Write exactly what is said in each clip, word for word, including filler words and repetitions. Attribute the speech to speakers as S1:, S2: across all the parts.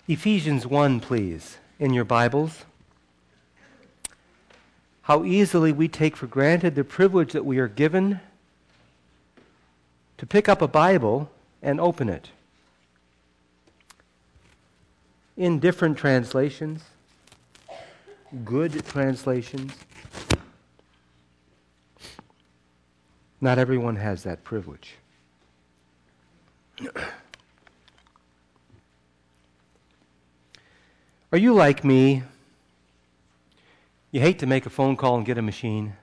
S1: Ephesians one, please, in your Bibles. How easily we take for granted the privilege that we are given to pick up a Bible and open it. In different translations, good translations, not everyone has that privilege. Are you like me? You hate to make a phone call and get a machine.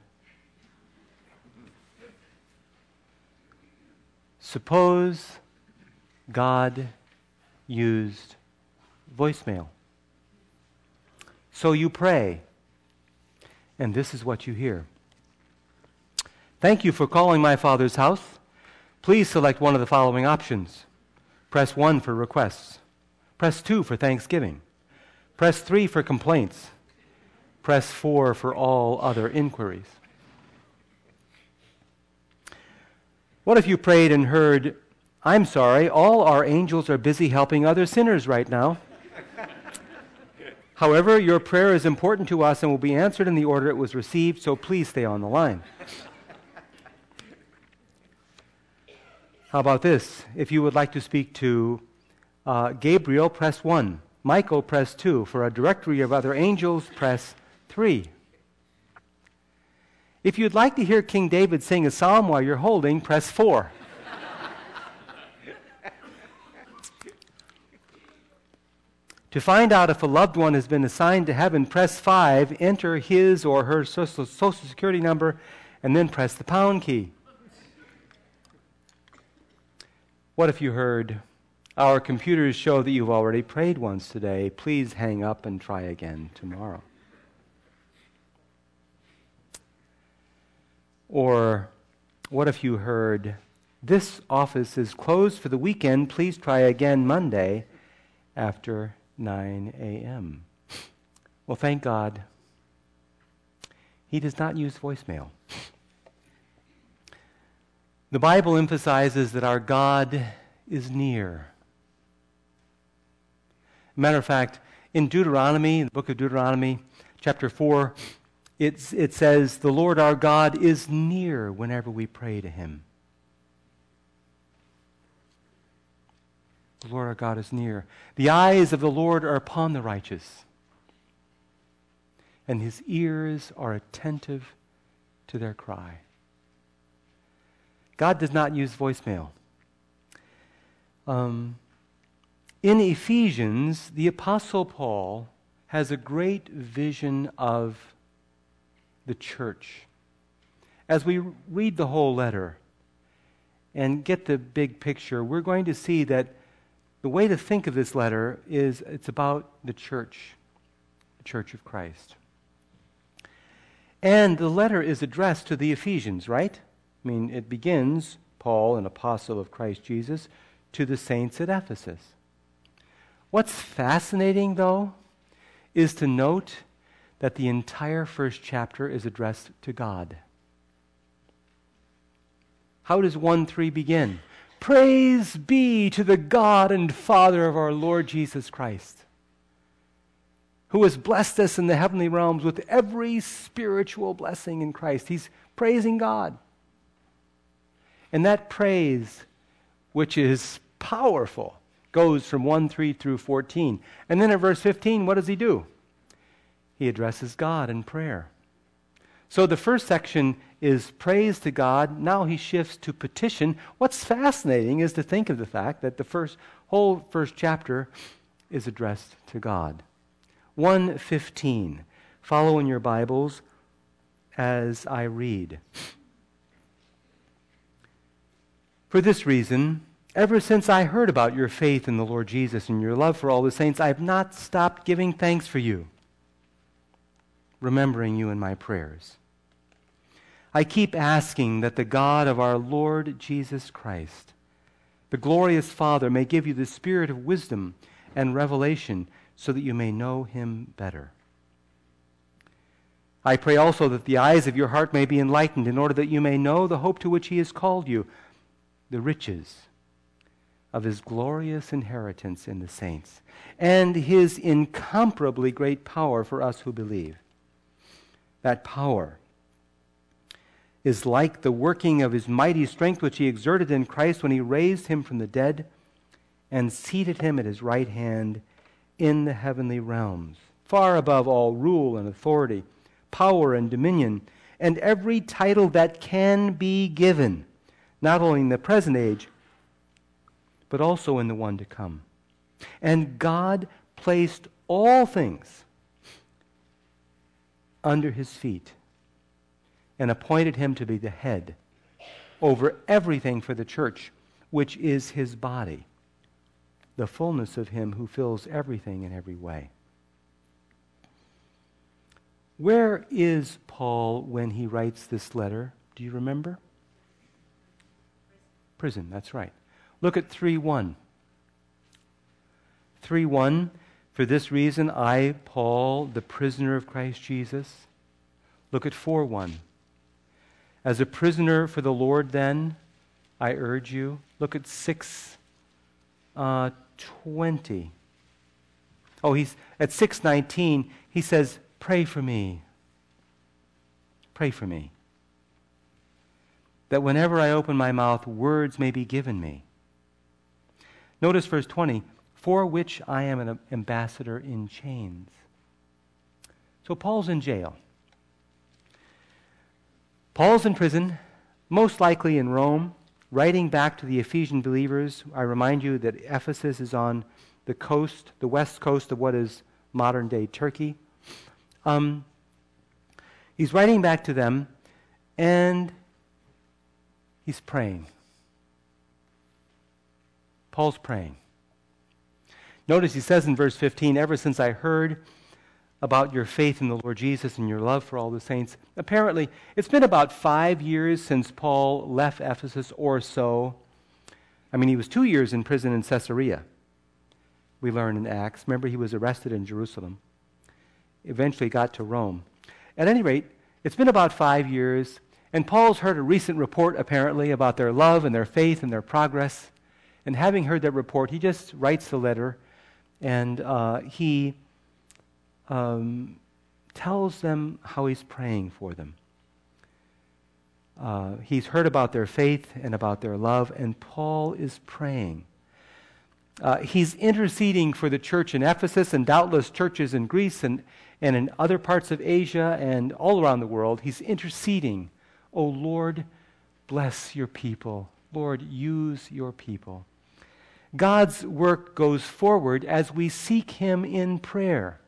S1: Suppose God used voicemail. So you pray, and this is what you hear. Thank you for calling my Father's house. Please select one of the following options. Press one for requests. Press two for thanksgiving. Press three for complaints. Press four for all other inquiries. What if you prayed and heard, I'm sorry, all our angels are busy helping other sinners right now. However, your prayer is important to us and will be answered in the order it was received, so please stay on the line. How about this? If you would like to speak to uh, Gabriel, press one. Michael, press two. For a directory of other angels, press three. If you'd like to hear King David sing a psalm while you're holding, press four. To find out if a loved one has been assigned to heaven, press five, enter his or her social, social security number, and then press the pound key. What if you heard, our computers show that you've already prayed once today. Please hang up and try again tomorrow. Or what if you heard, this office is closed for the weekend. Please try again Monday after nine a.m. Well, thank God, He does not use voicemail. The Bible emphasizes that our God is near. Matter of fact, in Deuteronomy, the book of Deuteronomy, chapter four, it's, it says, the Lord our God is near whenever we pray to Him. The Lord our God is near. The eyes of the Lord are upon the righteous, and His ears are attentive to their cry. God does not use voicemail. Um, in Ephesians, the Apostle Paul has a great vision of the church. As we read the whole letter and get the big picture, we're going to see that the way to think of this letter is it's about the church, the church of Christ. And the letter is addressed to the Ephesians, right? I mean, it begins, Paul, an apostle of Christ Jesus, to the saints at Ephesus. What's fascinating, though, is to note that the entire first chapter is addressed to God. How does one three begin? Praise be to the God and Father of our Lord Jesus Christ, who has blessed us in the heavenly realms with every spiritual blessing in Christ. He's praising God. And that praise, which is powerful, goes from one three through fourteen. And then in verse fifteen, what does he do? He addresses God in prayer. So the first section is praise to God. Now he shifts to petition. What's fascinating is to think of the fact that the first whole first chapter is addressed to God. one fifteen. Follow in your Bibles as I read. For this reason, ever since I heard about your faith in the Lord Jesus and your love for all the saints, I have not stopped giving thanks for you, remembering you in my prayers. I keep asking that the God of our Lord Jesus Christ, the glorious Father, may give you the spirit of wisdom and revelation so that you may know Him better. I pray also that the eyes of your heart may be enlightened in order that you may know the hope to which He has called you, the riches of his glorious inheritance in the saints, and his incomparably great power for us who believe. That power is like the working of his mighty strength which he exerted in Christ when he raised him from the dead and seated him at his right hand in the heavenly realms, far above all rule and authority, power and dominion, and every title that can be given, not only in the present age, but also in the one to come. And God placed all things under his feet and appointed him to be the head over everything for the church, which is his body, the fullness of him who fills everything in every way. Where is Paul when he writes this letter? Do you remember? Prison, that's right. Look at three one. three one, for this reason I, Paul, the prisoner of Christ Jesus. Look at four one. As a prisoner for the Lord, then, I urge you. Look at six twenty. Oh, he's at six nineteen, he says, pray for me. Pray for me. That whenever I open my mouth, words may be given me. Notice verse twenty, for which I am an ambassador in chains. So Paul's in jail. Paul's in prison, most likely in Rome, writing back to the Ephesian believers. I remind you that Ephesus is on the coast, the west coast of what is modern-day Turkey. Um, he's writing back to them, and he's praying. Paul's praying. Notice he says in verse fifteen, ever since I heard about your faith in the Lord Jesus and your love for all the saints. Apparently, it's been about five years since Paul left Ephesus or so. I mean, he was two years in prison in Caesarea. We learn in Acts. Remember, he was arrested in Jerusalem. Eventually got to Rome. At any rate, it's been about five years, and Paul's heard a recent report, apparently, about their love and their faith and their progress. And having heard that report, he just writes the letter, and uh, he um, tells them how he's praying for them. Uh, he's heard about their faith and about their love, and Paul is praying. Uh, he's interceding for the church in Ephesus and doubtless churches in Greece and, and in other parts of Asia and all around the world. He's interceding. Oh, Lord, bless your people. Lord, use your people. God's work goes forward as we seek him in prayer.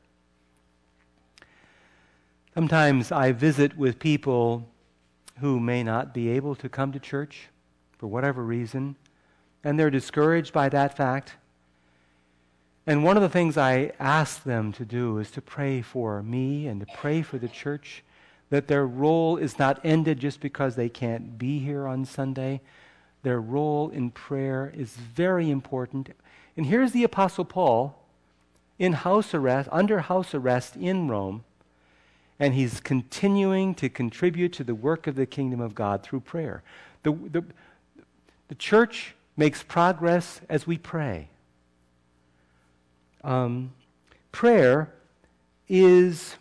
S1: Sometimes I visit with people who may not be able to come to church for whatever reason, and they're discouraged by that fact. And one of the things I ask them to do is to pray for me and to pray for the church, that their role is not ended just because they can't be here on Sunday. Their role in prayer is very important. And here's the Apostle Paul in house arrest, under house arrest in Rome, and he's continuing to contribute to the work of the kingdom of God through prayer. The, the, the church makes progress as we pray. Um, prayer is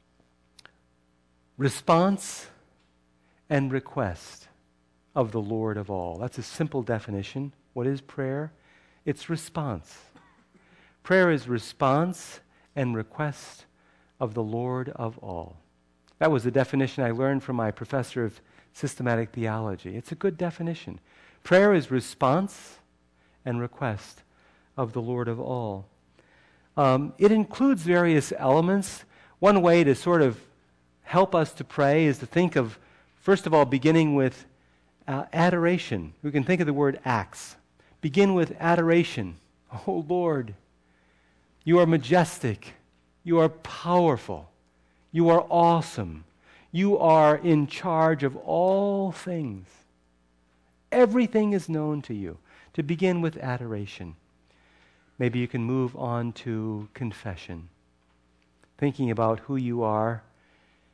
S1: response and request of the Lord of all. That's a simple definition. What is prayer? It's response. Prayer is response and request of the Lord of all. That was the definition I learned from my professor of systematic theology. It's a good definition. Prayer is response and request of the Lord of all. Um, it includes various elements. One way to sort of help us to pray is to think of, first of all, beginning with uh, adoration. We can think of the word acts. Begin with adoration. Oh, Lord, you are majestic. You are powerful. You are awesome. You are in charge of all things. Everything is known to you. To begin with adoration. Maybe you can move on to confession. Thinking about who you are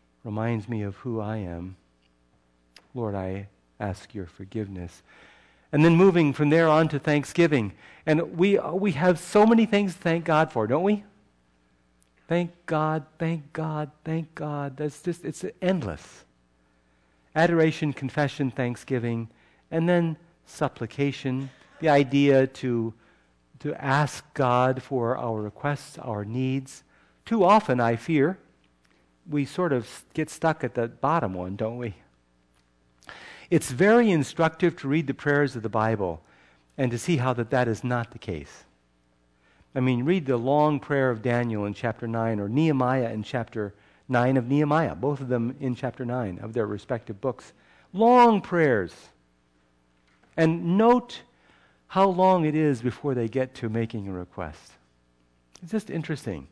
S1: reminds me of who I am. Lord, I ask your forgiveness. And then moving from there on to thanksgiving. And we we have so many things to thank God for, don't we? Thank God, thank God, thank God. That's just, it's endless. Adoration, confession, thanksgiving, and then supplication. The idea to, to ask God for our requests, our needs. Too often, I fear, we sort of get stuck at the bottom one, don't we? It's very instructive to read the prayers of the Bible and to see how that, that is not the case. I mean, read the long prayer of Daniel in chapter nine, or Nehemiah in chapter nine of Nehemiah, both of them in chapter nine of their respective books. Long prayers. And note how long it is before they get to making a request. It's just interesting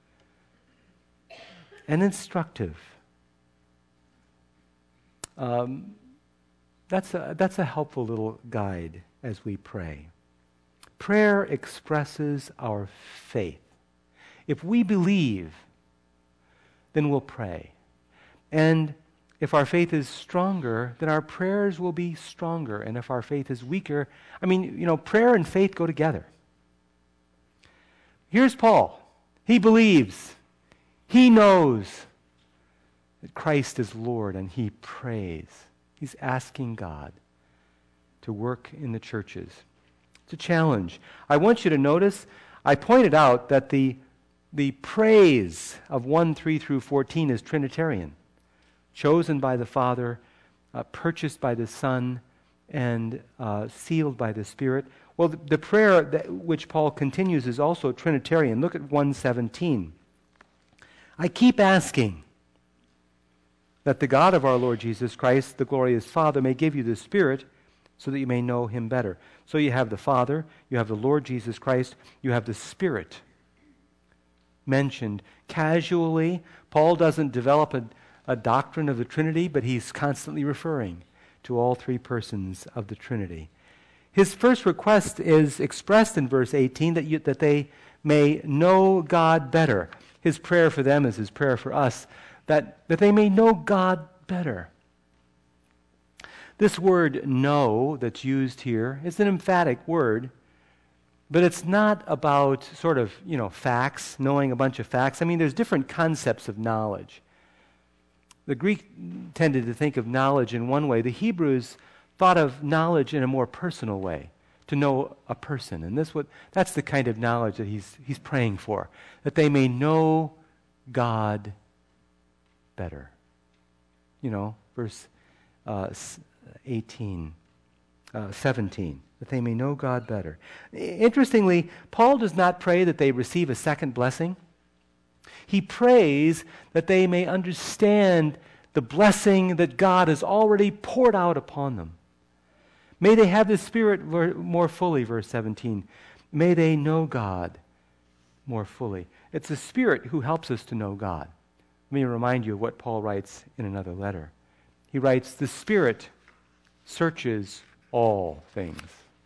S1: and instructive. Um, that's a, that's a helpful little guide as we pray. Prayer expresses our faith. If we believe, then we'll pray. And if our faith is stronger, then our prayers will be stronger. And if our faith is weaker, I mean, you know, prayer and faith go together. Here's Paul. He believes. He knows that Christ is Lord, and he prays. He's asking God to work in the churches. It's a challenge. I want you to notice, I pointed out that the, the praise of one, three through fourteen is Trinitarian. Chosen by the Father, uh, purchased by the Son, and uh, sealed by the Spirit. Well, the, the prayer that, which Paul continues is also Trinitarian. Look at one seventeen. I keep asking that the God of our Lord Jesus Christ, the glorious Father, may give you the Spirit so that you may know him better. So you have the Father, you have the Lord Jesus Christ, you have the Spirit mentioned casually. Paul doesn't develop a, a doctrine of the Trinity, but he's constantly referring to all three persons of the Trinity. His first request is expressed in verse eighteen, that, you, that they may know God better. His prayer for them is his prayer for us, that, that they may know God better. This word know that's used here is an emphatic word, but it's not about sort of, you know, facts, knowing a bunch of facts. I mean, there's different concepts of knowledge. The Greek tended to think of knowledge in one way. The Hebrews thought of knowledge in a more personal way, to know a person. And this what that's the kind of knowledge that he's he's praying for, that they may know God better. You know, verse uh, eighteen, uh, seventeen, that they may know God better. Interestingly, Paul does not pray that they receive a second blessing. He prays that they may understand the blessing that God has already poured out upon them. May they have the Spirit more fully, verse seventeen. May they know God more fully. It's the Spirit who helps us to know God. Let me remind you of what Paul writes in another letter. He writes, the Spirit searches all things.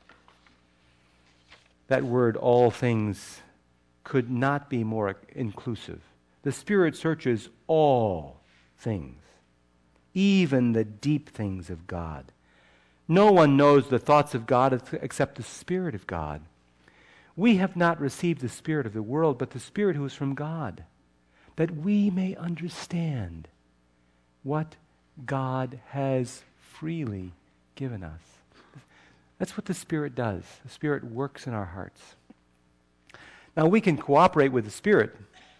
S1: That word, all things, could not be more inclusive. The Spirit searches all things, even the deep things of God. No one knows the thoughts of God except the Spirit of God. We have not received the Spirit of the world, but the Spirit who is from God, that we may understand what God has freely given us. That's what the Spirit does. The Spirit works in our hearts. Now, we can cooperate with the Spirit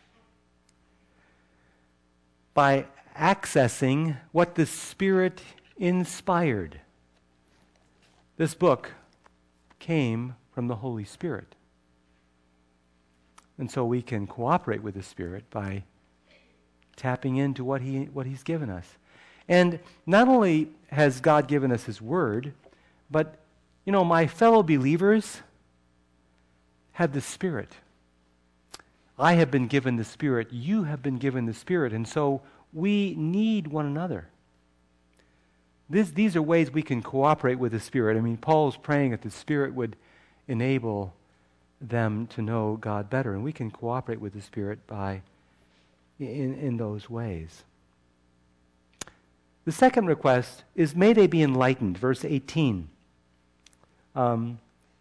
S1: by accessing what the Spirit inspired. This book came from the Holy Spirit. And so we can cooperate with the Spirit by tapping into what he what he's given us. And not only has God given us his word, but, you know, my fellow believers have the Spirit. I have been given the Spirit. You have been given the Spirit. And so we need one another. This, these are ways we can cooperate with the Spirit. I mean, Paul's praying that the Spirit would enable them to know God better. And we can cooperate with the Spirit by in, in those ways. The second request is, may they be enlightened, verse eighteen. Um,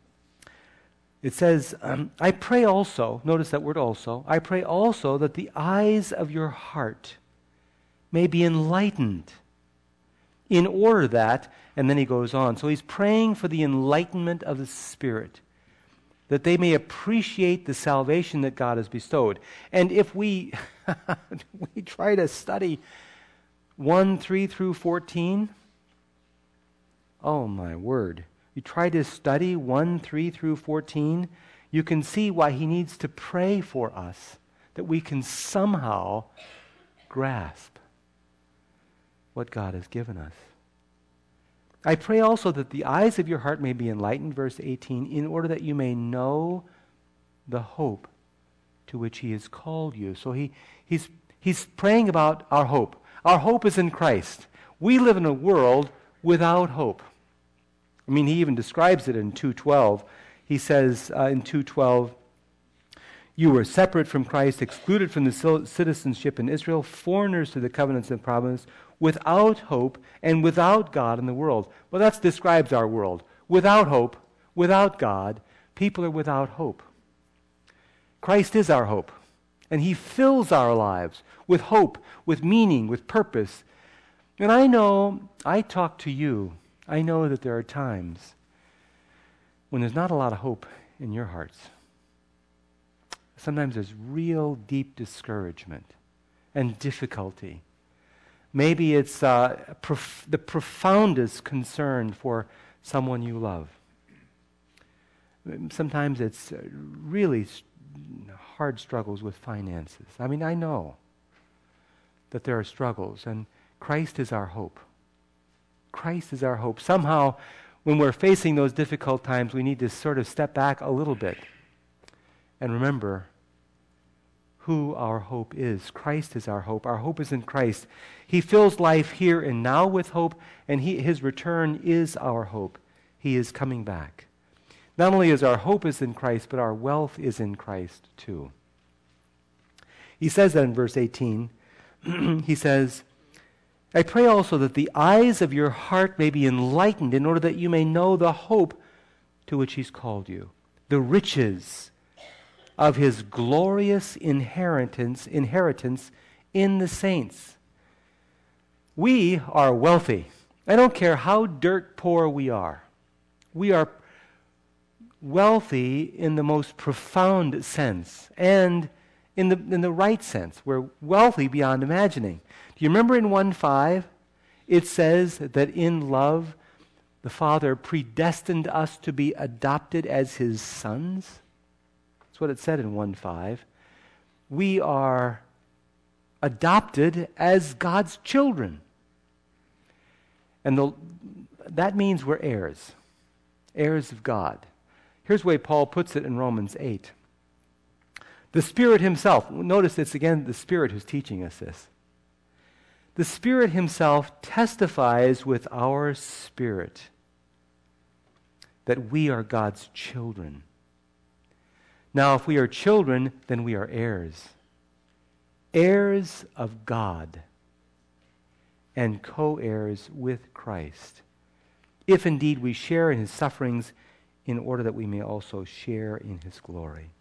S1: it says, um, I pray also, notice that word also, I pray also that the eyes of your heart may be enlightened, in order that, and then he goes on. So he's praying for the enlightenment of the Spirit, that they may appreciate the salvation that God has bestowed. And if we we try to study one, three through fourteen, oh my word. You try to study one, three through fourteen, you can see why he needs to pray for us, that we can somehow grasp what God has given us. I pray also that the eyes of your heart may be enlightened, verse eighteen, in order that you may know the hope to which he has called you. So he, he's, he's praying about our hope. Our hope is in Christ. We live in a world without hope. I mean, he even describes it in two twelve. He says uh, in two twelve, you were separate from Christ, excluded from the citizenship in Israel, foreigners to the covenants and promises, without hope and without God in the world. Well, that describes our world. Without hope, without God, people are without hope. Christ is our hope, and he fills our lives with hope, with meaning, with purpose. And I know, I talk to you, I know that there are times when there's not a lot of hope in your hearts. Sometimes there's real deep discouragement and difficulty. Maybe it's uh, prof- the profoundest concern for someone you love. Sometimes it's uh, really st- hard struggles with finances. I mean, I know that there are struggles, and Christ is our hope. Christ is our hope. Somehow, when we're facing those difficult times, we need to sort of step back a little bit and remember who our hope is. Christ is our hope. Our hope is in Christ. He fills life here and now with hope, and he, his return is our hope. He is coming back. Not only is our hope is in Christ, but our wealth is in Christ too. He says that in verse eighteen. He says, I pray also that the eyes of your heart may be enlightened in order that you may know the hope to which he's called you, the riches of his glorious inheritance, inheritance in the saints. We are wealthy. I don't care how dirt poor we are. We are wealthy in the most profound sense and in the, in the right sense. We're wealthy beyond imagining. Do you remember in one five, it says that in love, the Father predestined us to be adopted as his sons? That's what it said in one five. We are adopted as God's children. And the, that means we're heirs, heirs of God. Here's the way Paul puts it in Romans eight. The Spirit himself, notice it's again the Spirit who's teaching us this. The Spirit himself testifies with our spirit that we are God's children. Now, if we are children, then we are heirs. Heirs of God and co-heirs with Christ. If indeed we share in his sufferings, in order that we may also share in his glory.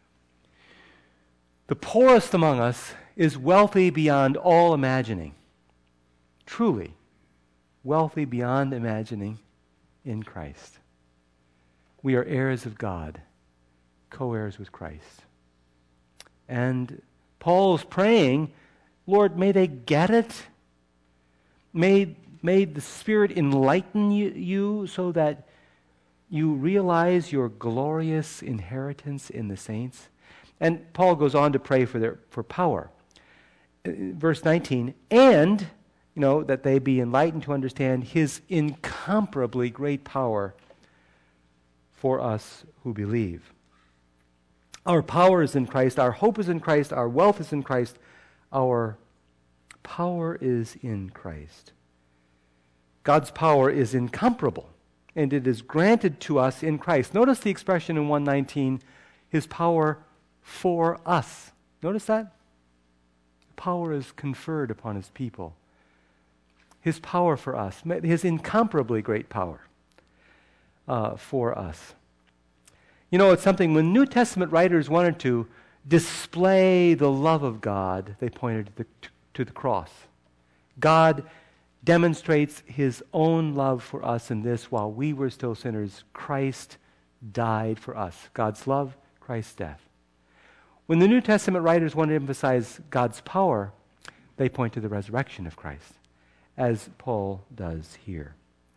S1: The poorest among us is wealthy beyond all imagining. Truly, wealthy beyond imagining in Christ. We are heirs of God, co-heirs with Christ. And Paul's praying, Lord, may they get it. May, may the Spirit enlighten you, you so that you realize your glorious inheritance in the saints. And Paul goes on to pray for their for power. Verse nineteen, and, you know, that they be enlightened to understand his incomparably great power for us who believe. Our power is in Christ, our hope is in Christ, our wealth is in Christ, our power is in Christ. God's power is incomparable, and it is granted to us in Christ. Notice the expression in one nineteen, his power for us. Notice that? Power is conferred upon his people. His power for us, his incomparably great power. uh, for us. You know, it's something when New Testament writers wanted to display the love of God, they pointed to the, to the cross. God demonstrates his own love for us in this: while we were still sinners, Christ died for us. God's love, Christ's death. When the New Testament writers want to emphasize God's power, they point to the resurrection of Christ, as Paul does here.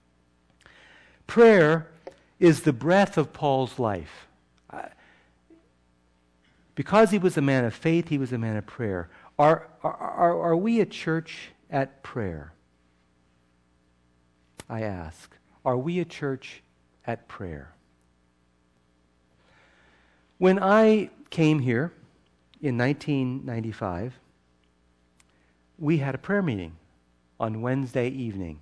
S1: Prayer is the breath of Paul's life. Uh, because he was a man of faith, he was a man of prayer. Are, are, are, are we a church at prayer? I ask. Are we a church at prayer? When I came here in nineteen ninety-five, we had a prayer meeting on Wednesday evening.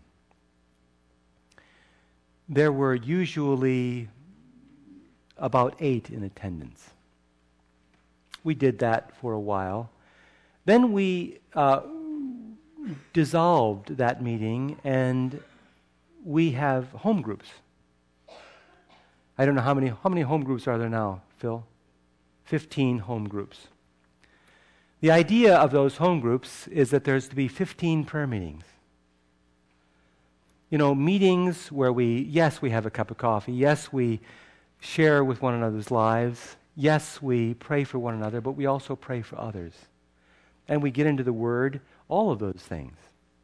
S1: There were usually about eight in attendance. We did that for a while. Then we uh, dissolved that meeting, and we have home groups. I don't know how many how many home groups are there now, Phil? fifteen home groups. The idea of those home groups is that there's to be fifteen prayer meetings. You know, meetings where we, yes, we have a cup of coffee. Yes, we share with one another's lives. Yes, we pray for one another, but we also pray for others. And we get into the Word, all of those things.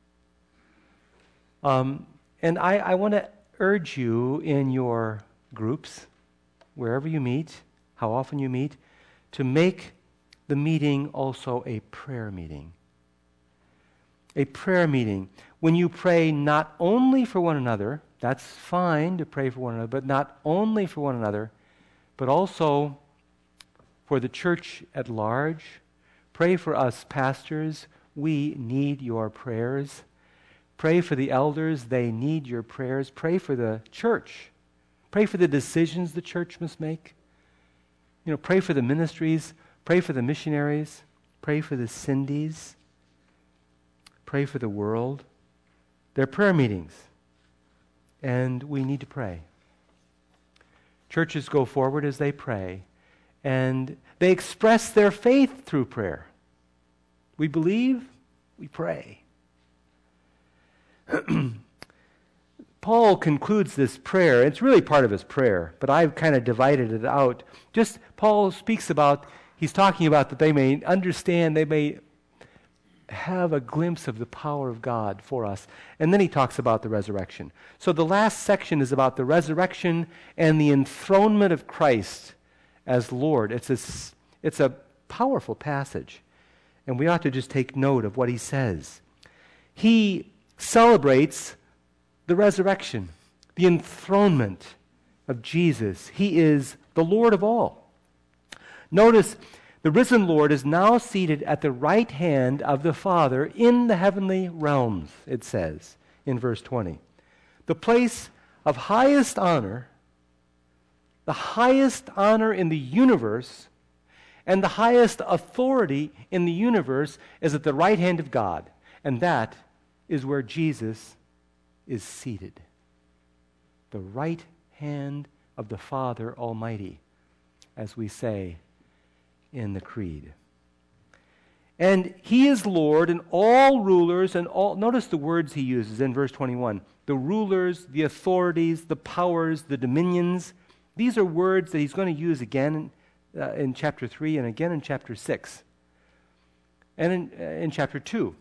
S1: Um, and I, I want to urge you in your groups, wherever you meet, how often you meet, to make the meeting also a prayer meeting. A prayer meeting. When you pray not only for one another, that's fine to pray for one another, but not only for one another, but also for the church at large. Pray for us pastors. We need your prayers. Pray for the elders. They need your prayers. Pray for the church. Pray for the decisions the church must make. You know, pray for the ministries. Pray for the missionaries. Pray for the Cindy's. Pray for the world. They're prayer meetings, and we need to pray. Churches go forward as they pray, and they express their faith through prayer. We believe, we pray. Paul concludes this prayer. It's really part of his prayer, but I've kind of divided it out. Just Paul speaks about, he's talking about that they may understand, they may have a glimpse of the power of God for us. And then he talks about the resurrection. So the last section is about the resurrection and the enthronement of Christ as Lord. It's a, it's a powerful passage, and we ought to just take note of what he says. He celebrates the resurrection, the enthronement of Jesus. He is the Lord of all. Notice, the risen Lord is now seated at the right hand of the Father in the heavenly realms, it says in verse twenty. The place of highest honor, the highest honor in the universe, and the highest authority in the universe is at the right hand of God. And that is where Jesus is seated. The right hand of the Father Almighty, as we say in the Creed. And he is Lord, and all rulers and all, notice the words he uses in verse twenty-one. The rulers, the authorities, the powers, the dominions. These are words that he's going to use again in, uh, in chapter three and again in chapter six. And in, uh, in chapter two.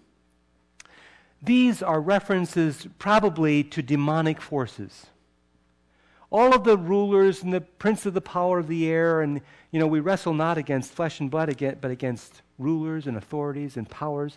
S1: These are references probably to demonic forces. All of the rulers and the prince of the power of the air, and, you know, we wrestle not against flesh and blood, but against rulers and authorities and powers.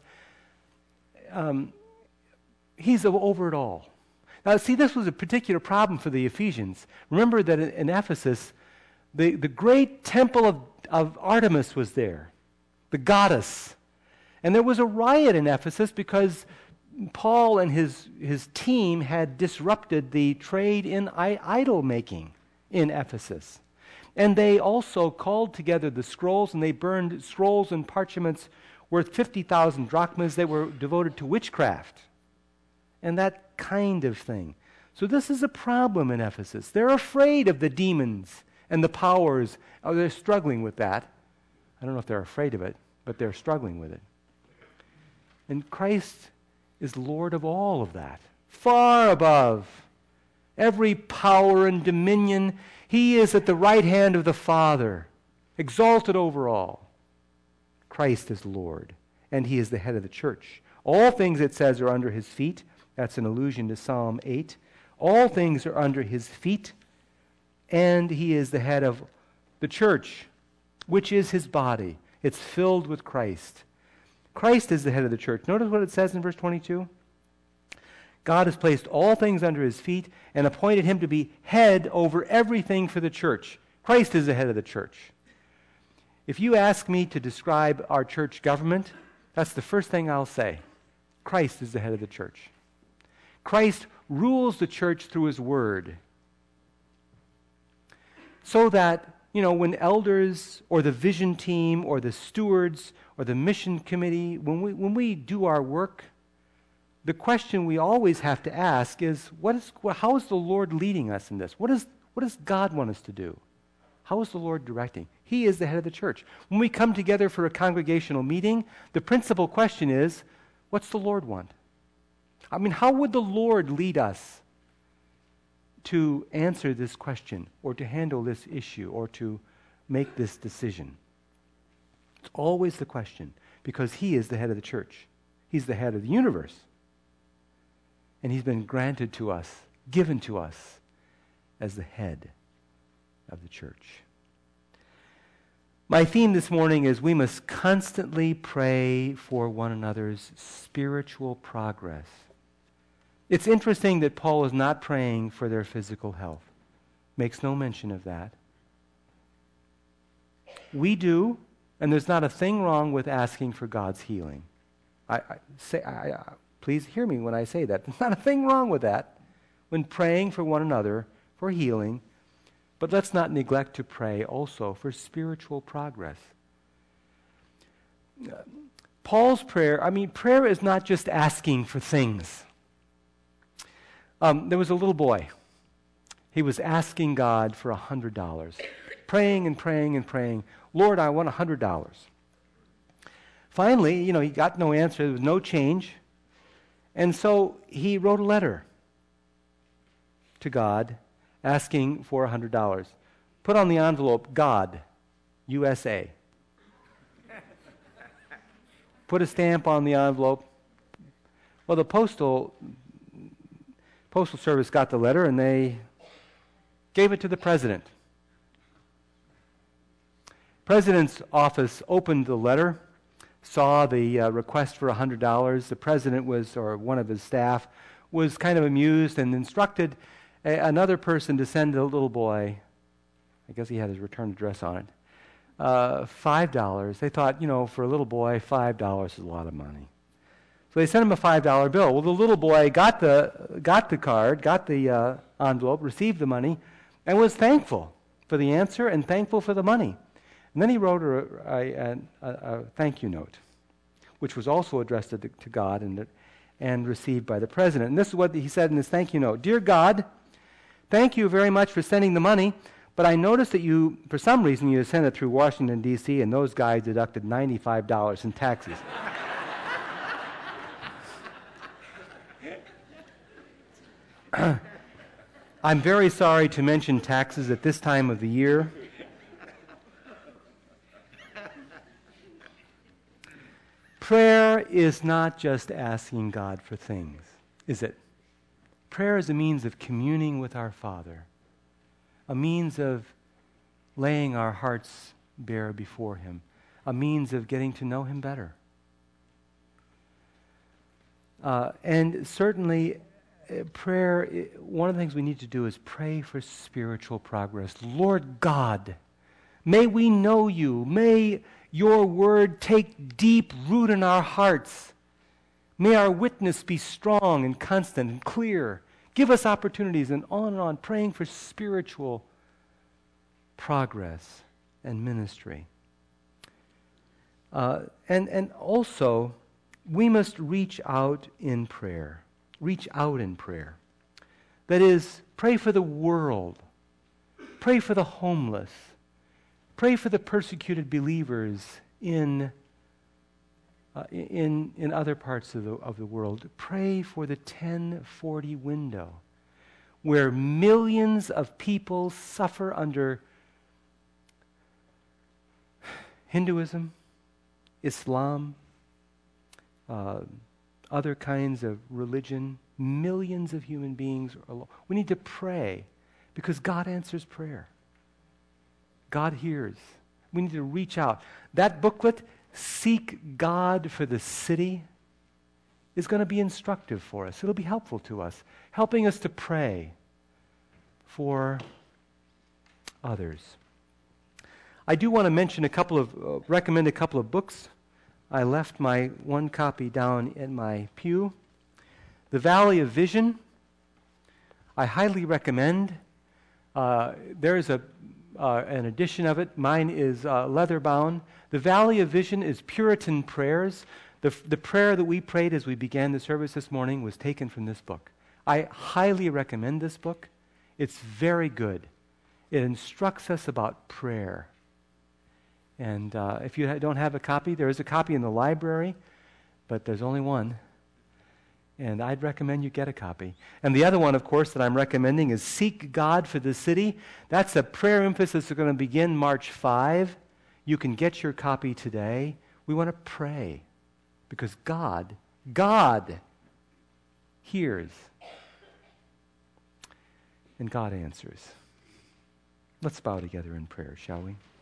S1: Um, he's over it all. Now, see, this was a particular problem for the Ephesians. Remember that in, in Ephesus, the, the great temple of, of Artemis was there, the goddess. And there was a riot in Ephesus because Paul and his, his team had disrupted the trade in I- idol making in Ephesus. And they also called together the scrolls, and they burned scrolls and parchments worth fifty thousand drachmas. They were devoted to witchcraft and that kind of thing. So this is a problem in Ephesus. They're afraid of the demons and the powers. Oh, they're struggling with that. I don't know if they're afraid of it, but they're struggling with it. And Christ is Lord of all of that, far above every power and dominion. He is at the right hand of the Father, exalted over all. Christ is Lord, and he is the head of the church. All things, it says, are under his feet. That's an allusion to Psalm eight. All things are under his feet, and he is the head of the church, which is his body. It's filled with Christ. Christ is the head of the church. Notice what it says in verse twenty-two. God has placed all things under his feet and appointed him to be head over everything for the church. Christ is the head of the church. If you ask me to describe our church government, that's the first thing I'll say. Christ is the head of the church. Christ rules the church through his word. So that, you know, when elders or the vision team or the stewards or the mission committee, when we, when we do our work, the question we always have to ask is, what is, how is the Lord leading us in this? What, is, what does God want us to do? How is the Lord directing? He is the head of the church. When we come together for a congregational meeting, the principal question is, what's the Lord want? I mean, how would the Lord lead us to answer this question or to handle this issue or to make this decision? It's always the question, because he is the head of the church. He's the head of the universe. And he's been granted to us, given to us, as the head of the church. My theme this morning is we must constantly pray for one another's spiritual progress. It's interesting that Paul is not praying for their physical health. Makes no mention of that. We do, and there's not a thing wrong with asking for God's healing. I, I say, I, I, please hear me when I say that. There's not a thing wrong with that when praying for one another for healing. But let's not neglect to pray also for spiritual progress. Uh, Paul's prayer, I mean, prayer is not just asking for things. Um, there was a little boy. He was asking God for one hundred dollars. Praying and praying and praying. Lord, I want one hundred dollars. Finally, you know, he got no answer. There was no change. And so he wrote a letter to God asking for one hundred dollars. Put on the envelope, God, U S A. Put a stamp on the envelope. Well, the postal postal service got the letter and they gave it to the president. President's office opened the letter, saw the uh, request for one hundred dollars. The president was, or one of his staff, was kind of amused and instructed a, another person to send the little boy, I guess he had his return address on it, uh, five dollars. They thought, you know, for a little boy, five dollars is a lot of money. So they sent him a five dollar bill. Well, the little boy got the got the card, got the uh, envelope, received the money, and was thankful for the answer and thankful for the money. And then he wrote a, a, a, a thank you note, which was also addressed to, to God and, and received by the president. And this is what he said in his thank you note. Dear God, thank you very much for sending the money, but I noticed that you, for some reason, you sent it through Washington, D C, and those guys deducted ninety-five dollars in taxes. I'm very sorry to mention taxes at this time of the year. Prayer is not just asking God for things, is it? Prayer is a means of communing with our Father, a means of laying our hearts bare before Him, a means of getting to know Him better. Uh, and certainly, uh, prayer, uh, one of the things we need to do is pray for spiritual progress. Lord God, may we know You. May Your word take deep root in our hearts. May our witness be strong and constant and clear. Give us opportunities, and on and on, praying for spiritual progress and ministry. Uh, and, and also, we must reach out in prayer. Reach out in prayer. That is, pray for the world. Pray for the homeless. Pray for the persecuted believers in, uh, in, in other parts of the, of the world. Pray for the ten forty window, where millions of people suffer under Hinduism, Islam, uh, other kinds of religion. Millions of human beings are alone. We need to pray because God answers prayer. God hears. We need to reach out. That booklet, Seek God for the City, is going to be instructive for us. It'll be helpful to us, helping us to pray for others. I do want to mention a couple of, uh, recommend a couple of books. I left my one copy down in my pew. The Valley of Vision, I highly recommend. Uh, there's a uh, an edition of it. Mine is uh, leather-bound. The Valley of Vision is Puritan prayers. The, f- the prayer that we prayed as we began the service this morning was taken from this book. I highly recommend this book. It's very good. It instructs us about prayer. And uh, if you ha- don't have a copy, there is a copy in the library, but there's only one. And I'd recommend you get a copy. And the other one, of course, that I'm recommending is Seek God for the City. That's a prayer emphasis that's going to begin March fifth. You can get your copy today. We want to pray because God, God hears and God answers. Let's bow together in prayer, shall we?